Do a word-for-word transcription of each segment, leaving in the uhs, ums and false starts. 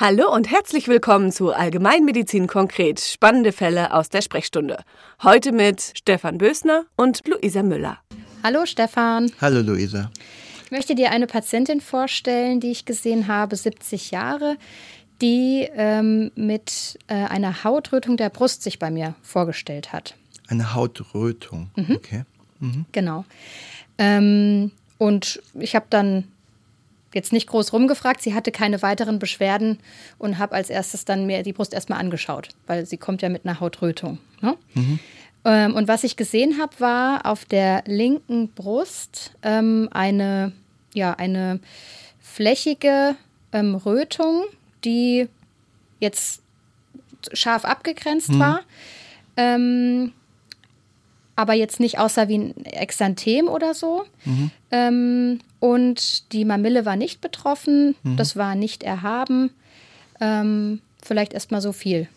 Hallo und herzlich willkommen zu Allgemeinmedizin konkret. Spannende Fälle aus der Sprechstunde. Heute mit Stefan Bösner und Luisa Müller. Hallo Stefan. Hallo Luisa. Ich möchte dir eine Patientin vorstellen, die ich gesehen habe, siebzig Jahre, die ähm, mit äh, einer Hautrötung der Brust sich bei mir vorgestellt hat. Eine Hautrötung, mhm. Okay. Mhm. Genau. Ähm, und ich habe dann jetzt nicht groß rumgefragt, sie hatte keine weiteren Beschwerden und habe als erstes dann mir die Brust erstmal angeschaut, weil sie kommt ja mit einer Hautrötung. Ne? Mhm. Ähm, und was ich gesehen habe, war auf der linken Brust ähm, eine, ja, eine flächige ähm, Rötung, die jetzt scharf abgegrenzt mhm. war, ähm, aber jetzt nicht aussah wie ein Exanthem oder so. Mhm. Ähm, und die Mamille war nicht betroffen, mhm. das war nicht erhaben. Ähm, vielleicht erst mal so viel.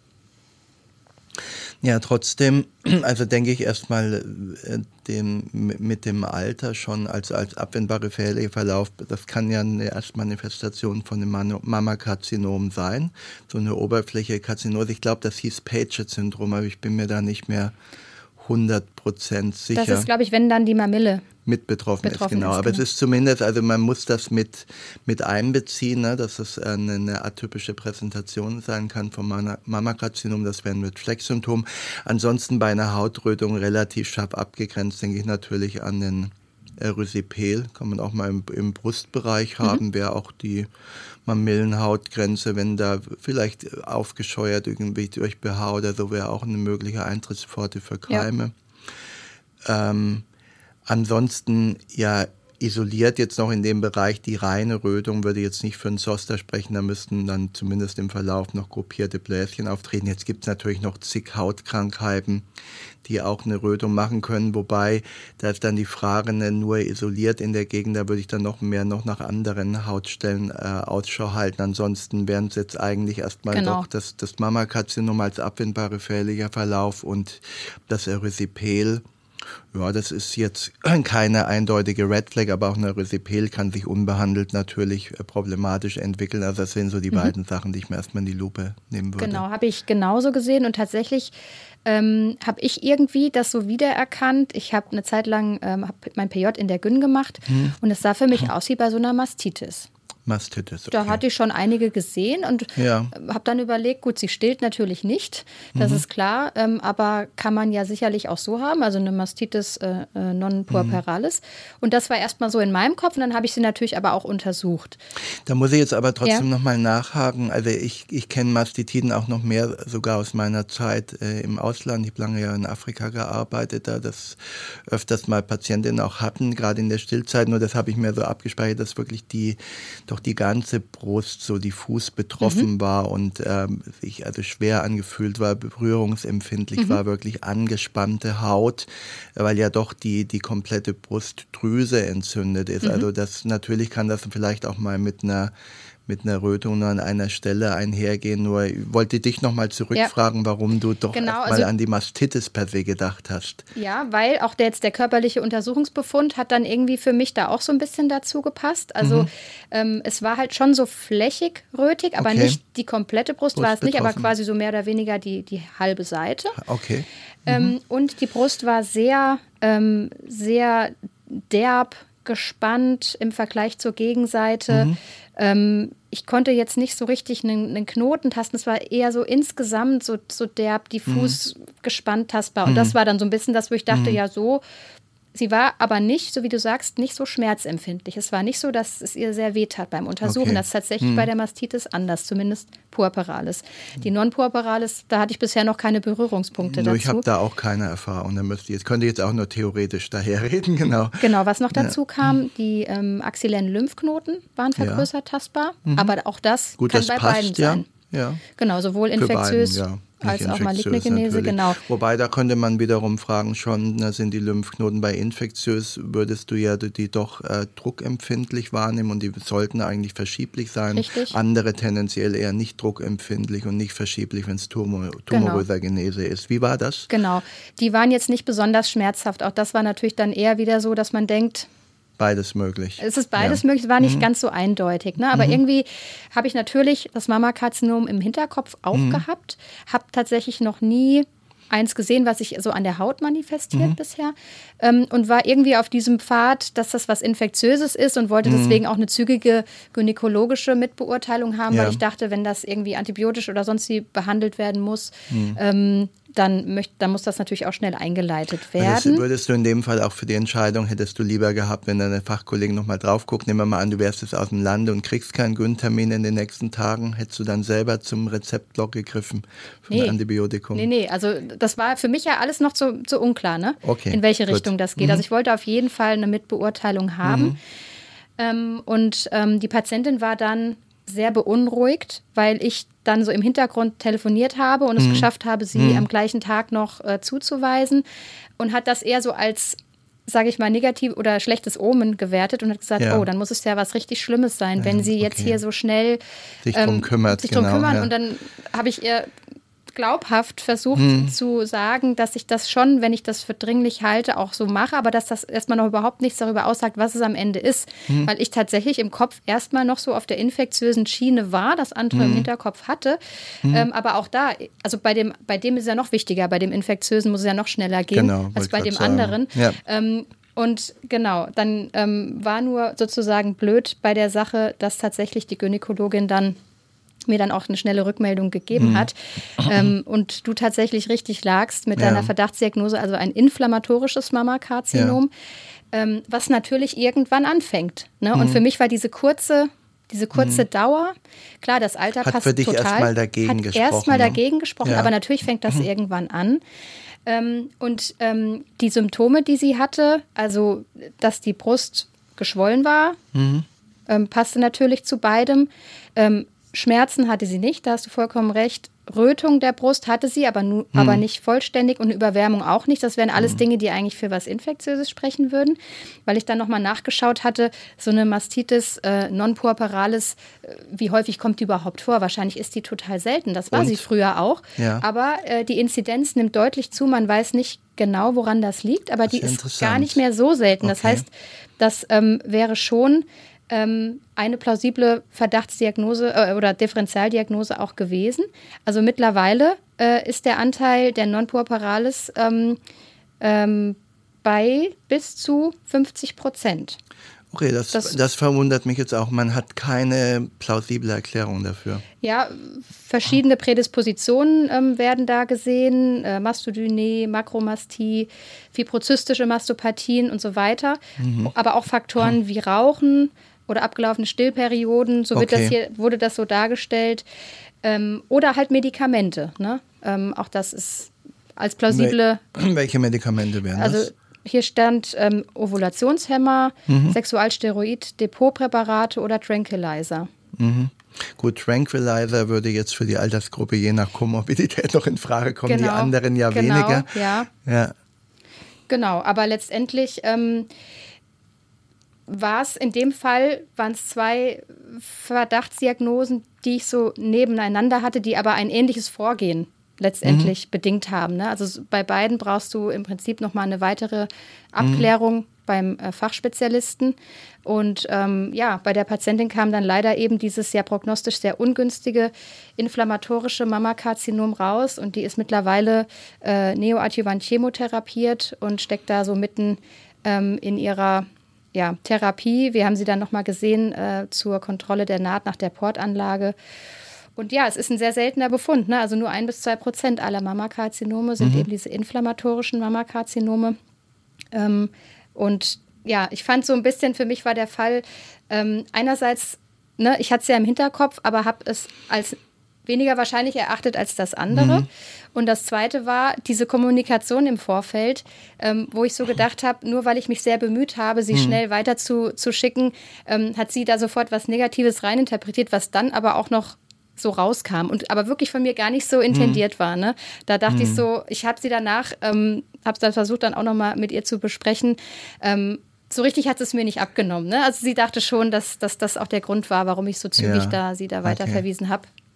Ja, trotzdem, also denke ich erstmal äh, dem, mit dem Alter schon als, als abwendbare Verlauf, das kann ja eine Erstmanifestation von einem Mammakarzinom sein, so eine Oberfläche-Karzinose. Ich glaube, das hieß Paget-Syndrom, aber ich bin mir da nicht mehr hundert Prozent sicher. Das ist, glaube ich, wenn dann die Mamille mit betroffen, betroffen ist, genau. ist. Aber genau. Es ist zumindest, also man muss das mit, mit einbeziehen, ne, dass es eine, eine atypische Präsentation sein kann vom Mammakarzinom, das wäre ein Reflexsymptom. Ansonsten bei einer Hautrötung relativ scharf abgegrenzt, denke ich natürlich an den Erysipel, kann man auch mal im, im Brustbereich haben, mhm. wäre auch die Mamillenhautgrenze, wenn da vielleicht aufgescheuert irgendwie durch B H oder so, wäre auch eine mögliche Eintrittspforte für Keime. Ja. Ähm, ansonsten, ja, isoliert jetzt noch in dem Bereich die reine Rötung, würde jetzt nicht für einen Zoster sprechen, da müssten dann zumindest im Verlauf noch gruppierte Bläschen auftreten. Jetzt gibt es natürlich noch zig Hautkrankheiten, die auch eine Rötung machen können, wobei da ist dann die Frage, ne, nur isoliert in der Gegend, da würde ich dann noch mehr noch nach anderen Hautstellen äh, Ausschau halten. Ansonsten wären es jetzt eigentlich erstmal genau. doch das, das Mammakarzinom als abwendbare fährlicher Verlauf und das Erysipel. Ja, das ist jetzt keine eindeutige Red Flag, aber auch eine Erysipel kann sich unbehandelt natürlich problematisch entwickeln. Also das sind so die mhm. beiden Sachen, die ich mir erstmal in die Lupe nehmen würde. Genau, habe ich genauso gesehen und tatsächlich ähm, habe ich irgendwie das so wiedererkannt. Ich habe eine Zeit lang ähm, hab mein P J in der Gyn gemacht mhm. und es sah für mich aus wie bei so einer Mastitis. Mastitis, okay. Da hatte ich schon einige gesehen und ja. habe dann überlegt, gut, sie stillt natürlich nicht, das mhm. ist klar, ähm, aber kann man ja sicherlich auch so haben, also eine Mastitis äh, non-puerperalis. Mhm. Und das war erstmal so in meinem Kopf und dann habe ich sie natürlich aber auch untersucht. Da muss ich jetzt aber trotzdem ja. nochmal nachhaken, also ich, ich kenne Mastitiden auch noch mehr, sogar aus meiner Zeit äh, im Ausland. Ich habe lange ja in Afrika gearbeitet, da das öfters mal Patientinnen auch hatten, gerade in der Stillzeit, nur das habe ich mir so abgespeichert, dass wirklich die doch die ganze Brust so diffus betroffen mhm. war und ähm, sich also schwer angefühlt war, berührungsempfindlich mhm. war, wirklich angespannte Haut, weil ja doch die, die komplette Brustdrüse entzündet ist. Mhm. Also das natürlich kann das vielleicht auch mal mit einer mit einer Rötung nur an einer Stelle einhergehen. Nur ich wollte dich nochmal zurückfragen, ja. warum du doch genau, mal also, an die Mastitis per se gedacht hast. Ja, weil auch der, jetzt der körperliche Untersuchungsbefund hat dann irgendwie für mich da auch so ein bisschen dazu gepasst. Also mhm. ähm, es war halt schon so flächig rötig, aber okay. nicht die komplette Brust, Brust war es nicht, betroffen. Aber quasi so mehr oder weniger die, die halbe Seite. Okay. Ähm, mhm. Und die Brust war sehr, ähm, sehr derb gespannt im Vergleich zur Gegenseite. Mhm. Ähm, ich konnte jetzt nicht so richtig einen, einen Knoten tasten. Es war eher so insgesamt so, so derb, diffus, mhm. gespannt tastbar. Und mhm. das war dann so ein bisschen das, wo ich dachte, mhm. ja so. Sie war aber nicht, so wie du sagst, nicht so schmerzempfindlich. Es war nicht so, dass es ihr sehr wehtat beim Untersuchen. Okay. Das ist tatsächlich hm. bei der Mastitis anders, zumindest puerperalis. Die non-puerperalis, da hatte ich bisher noch keine Berührungspunkte no, dazu. Ich habe da auch keine Erfahrung. Da müsste ich, jetzt könnte ich jetzt auch nur theoretisch daherreden, genau. Genau, was noch dazu ja. kam, die ähm, axillären Lymphknoten waren vergrößert ja. tastbar. Mhm. Aber auch das Gut, kann das bei passt, beiden ja. sein. Ja. Genau, sowohl infektiös beiden, ja. als auch maligne Genese, genau. Wobei, da könnte man wiederum fragen schon, na, sind die Lymphknoten bei infektiös, würdest du ja die, die doch äh, druckempfindlich wahrnehmen und die sollten eigentlich verschieblich sein. Richtig. Andere tendenziell eher nicht druckempfindlich und nicht verschieblich, wenn es tumor, tumoröser genau. Genese ist. Wie war das? Genau, die waren jetzt nicht besonders schmerzhaft. Auch das war natürlich dann eher wieder so, dass man denkt, beides möglich. Es ist beides ja. möglich, es war nicht mhm. ganz so eindeutig. Ne? Aber mhm. irgendwie habe ich natürlich das Mammakarzinom im Hinterkopf auch mhm. gehabt, habe tatsächlich noch nie eins gesehen, was sich so an der Haut manifestiert mhm. bisher ähm, und war irgendwie auf diesem Pfad, dass das was Infektiöses ist und wollte mhm. deswegen auch eine zügige gynäkologische Mitbeurteilung haben, ja. weil ich dachte, wenn das irgendwie antibiotisch oder sonst wie behandelt werden muss, mhm. ähm, dann, möcht, dann muss das natürlich auch schnell eingeleitet werden. Würdest, würdest du in dem Fall auch für die Entscheidung, hättest du lieber gehabt, wenn deine Fachkollegen nochmal drauf guckt, nehmen wir mal an, du wärst jetzt aus dem Lande und kriegst keinen Gyn-Termin in den nächsten Tagen, hättest du dann selber zum Rezeptblock gegriffen für nee. ein Antibiotikum? Nee, nee, also das war für mich ja alles noch zu, zu unklar, ne? Okay, in welche gut. Richtung das geht. Mhm. Also ich wollte auf jeden Fall eine Mitbeurteilung haben. Mhm. Ähm, und ähm, die Patientin war dann sehr beunruhigt, weil ich dann so im Hintergrund telefoniert habe und es mhm. geschafft habe, sie mhm. am gleichen Tag noch äh, zuzuweisen und hat das eher so als, sage ich mal, negativ oder schlechtes Omen gewertet und hat gesagt, ja. oh, dann muss es ja was richtig Schlimmes sein, ja, wenn sie okay. jetzt hier so schnell sich drum ähm, kümmert. Sich drum genau, kümmern ja. und dann habe ich ihr glaubhaft versucht hm. zu sagen, dass ich das schon, wenn ich das für dringlich halte, auch so mache, aber dass das erstmal noch überhaupt nichts darüber aussagt, was es am Ende ist. Hm. Weil ich tatsächlich im Kopf erstmal noch so auf der infektiösen Schiene war, das andere hm. im Hinterkopf hatte. Hm. Ähm, aber auch da, also bei dem, bei dem ist es ja noch wichtiger, bei dem infektiösen muss es ja noch schneller gehen genau, als bei dem sagen. anderen. Ja. Ähm, und genau, dann ähm, war nur sozusagen blöd bei der Sache, dass tatsächlich die Gynäkologin dann mir dann auch eine schnelle Rückmeldung gegeben mhm. hat ähm, und du tatsächlich richtig lagst mit ja. deiner Verdachtsdiagnose, also ein inflammatorisches Mammakarzinom, ja. ähm, was natürlich irgendwann anfängt. Ne? Mhm. Und für mich war diese kurze, diese kurze mhm. Dauer, klar, das Alter hat passt für dich total. erstmal dagegen hat gesprochen. erstmal ne? dagegen gesprochen, ja. aber natürlich fängt das mhm. irgendwann an. Ähm, und ähm, die Symptome, die sie hatte, also dass die Brust geschwollen war, mhm. ähm, passte natürlich zu beidem. Ähm, Schmerzen hatte sie nicht, da hast du vollkommen recht. Rötung der Brust hatte sie, aber, nu, hm. aber nicht vollständig und Überwärmung auch nicht. Das wären alles hm. Dinge, die eigentlich für was Infektiöses sprechen würden. Weil ich dann nochmal nachgeschaut hatte, so eine Mastitis äh, non-puerperalis, äh, wie häufig kommt die überhaupt vor? Wahrscheinlich ist die total selten. Das war und? sie früher auch. Ja. Aber äh, die Inzidenz nimmt deutlich zu. Man weiß nicht genau, woran das liegt, aber das die ist, ist gar nicht mehr so selten. Okay. Das heißt, das ähm, wäre schon eine plausible Verdachtsdiagnose äh, oder Differentialdiagnose auch gewesen. Also mittlerweile äh, ist der Anteil der Non-Puerperalis ähm, ähm, bei bis zu fünfzig Prozent. Okay, das, das, das verwundert mich jetzt auch. Man hat keine plausible Erklärung dafür. Ja, verschiedene Prädispositionen ähm, werden da gesehen. Äh, Mastodynie, Makromastie, fibrozystische Mastopathien und so weiter. Mhm. Aber auch Faktoren wie Rauchen oder abgelaufene Stillperioden, so wird okay. das hier, wurde das so dargestellt. Ähm, oder halt Medikamente. Ne? Ähm, auch das ist als plausible... Wel- welche Medikamente wären also, das? Hier stand ähm, Ovulationshemmer, mhm. Sexualsteroid, Depotpräparate oder Tranquilizer. Mhm. Gut, Tranquilizer würde jetzt für die Altersgruppe je nach Komorbidität noch in Frage kommen, genau, die anderen ja genau, weniger. Ja. ja. Genau, aber letztendlich ähm, war es in dem Fall, waren es zwei Verdachtsdiagnosen, die ich so nebeneinander hatte, die aber ein ähnliches Vorgehen letztendlich mhm. bedingt haben. Ne? Also bei beiden brauchst du im Prinzip nochmal eine weitere Abklärung mhm. beim äh, Fachspezialisten. Und ähm, ja, bei der Patientin kam dann leider eben dieses ja prognostisch sehr ungünstige inflammatorische Mammakarzinom raus. Und die ist mittlerweile äh, neoadjuvant chemotherapiert und steckt da so mitten ähm, in ihrer ja, Therapie. Wir haben sie dann nochmal gesehen äh, zur Kontrolle der Naht nach der Portanlage. Und ja, es ist ein sehr seltener Befund. Ne? Also nur ein bis zwei Prozent aller Mammakarzinome sind mhm. eben diese inflammatorischen Mammakarzinome. Ähm, und ja, ich fand so ein bisschen, für mich war der Fall ähm, einerseits, ne, ich hatte es ja im Hinterkopf, aber habe es als weniger wahrscheinlich erachtet als das andere. Mhm. Und das Zweite war diese Kommunikation im Vorfeld, ähm, wo ich so gedacht habe, nur weil ich mich sehr bemüht habe, sie mhm. schnell weiter zu, zu schicken, ähm, hat sie da sofort was Negatives reininterpretiert, was dann aber auch noch so rauskam und aber wirklich von mir gar nicht so intendiert mhm. war. Ne? Da dachte mhm. ich so, ich habe sie danach, ähm, habe es dann versucht, dann auch nochmal mit ihr zu besprechen. Ähm, so richtig hat es mir nicht abgenommen. Ne? Also sie dachte schon, dass, dass das auch der Grund war, warum ich so zügig ja. da sie da weiter okay. verwiesen habe.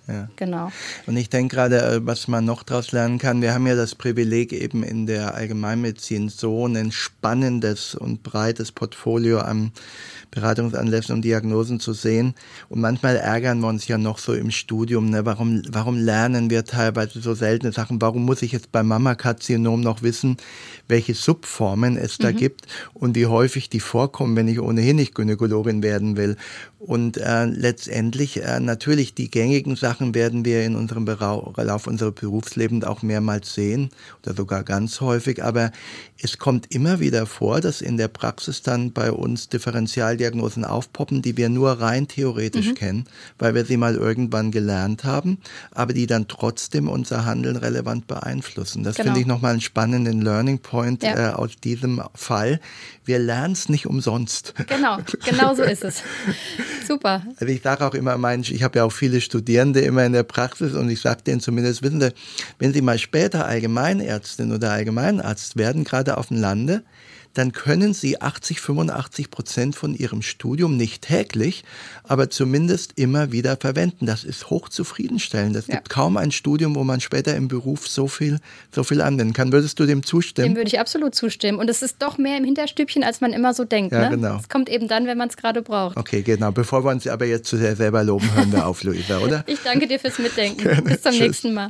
Ja. Genau. Und ich denke gerade, was man noch daraus lernen kann, wir haben ja das Privileg eben in der Allgemeinmedizin so ein spannendes und breites Portfolio an Beratungsanlässen und Diagnosen zu sehen. Und manchmal ärgern wir uns ja noch so im Studium, ne? warum, warum lernen wir teilweise so seltene Sachen? Warum muss ich jetzt beim Mammakarzinom noch wissen, welche Subformen es da mhm. gibt und wie häufig die vorkommen, wenn ich ohnehin nicht Gynäkologin werden will? Und äh, letztendlich äh, natürlich die gängigen Sachen werden wir in unserem Verlauf unseres Berufslebens auch mehrmals sehen oder sogar ganz häufig. Aber es kommt immer wieder vor, dass in der Praxis dann bei uns Differentialdiagnosen aufpoppen, die wir nur rein theoretisch mhm. kennen, weil wir sie mal irgendwann gelernt haben, aber die dann trotzdem unser Handeln relevant beeinflussen. Das genau. finde ich nochmal einen spannenden Learning Point ja. äh, aus diesem Fall. Wir lernen es nicht umsonst. Genau, genau so ist es. Super. Also ich sage auch immer, mein, ich habe ja auch viele Studierende immer in der Praxis und ich sage denen zumindest, wissen Sie, wenn Sie mal später Allgemeinärztin oder Allgemeinarzt werden, gerade auf dem Lande, dann können Sie achtzig, fünfundachtzig Prozent von Ihrem Studium nicht täglich, aber zumindest immer wieder verwenden. Das ist hoch zufriedenstellend. Es ja. gibt kaum ein Studium, wo man später im Beruf so viel, so viel anwenden kann. Würdest du dem zustimmen? Dem würde ich absolut zustimmen. Und es ist doch mehr im Hinterstübchen, als man immer so denkt. Ja, ne? genau. Es kommt eben dann, wenn man es gerade braucht. Okay, genau. Bevor wir uns aber jetzt zu sehr selber loben, hören wir auf, Luisa, oder? Ich danke dir fürs Mitdenken. Gerne. Bis zum Tschüss. nächsten Mal.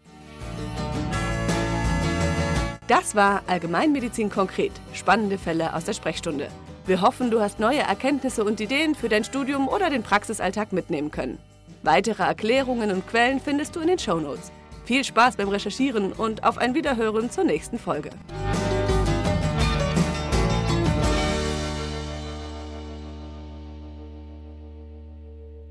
Das war Allgemeinmedizin konkret. Spannende Fälle aus der Sprechstunde. Wir hoffen, du hast neue Erkenntnisse und Ideen für dein Studium oder den Praxisalltag mitnehmen können. Weitere Erklärungen und Quellen findest du in den Shownotes. Viel Spaß beim Recherchieren und auf ein Wiederhören zur nächsten Folge.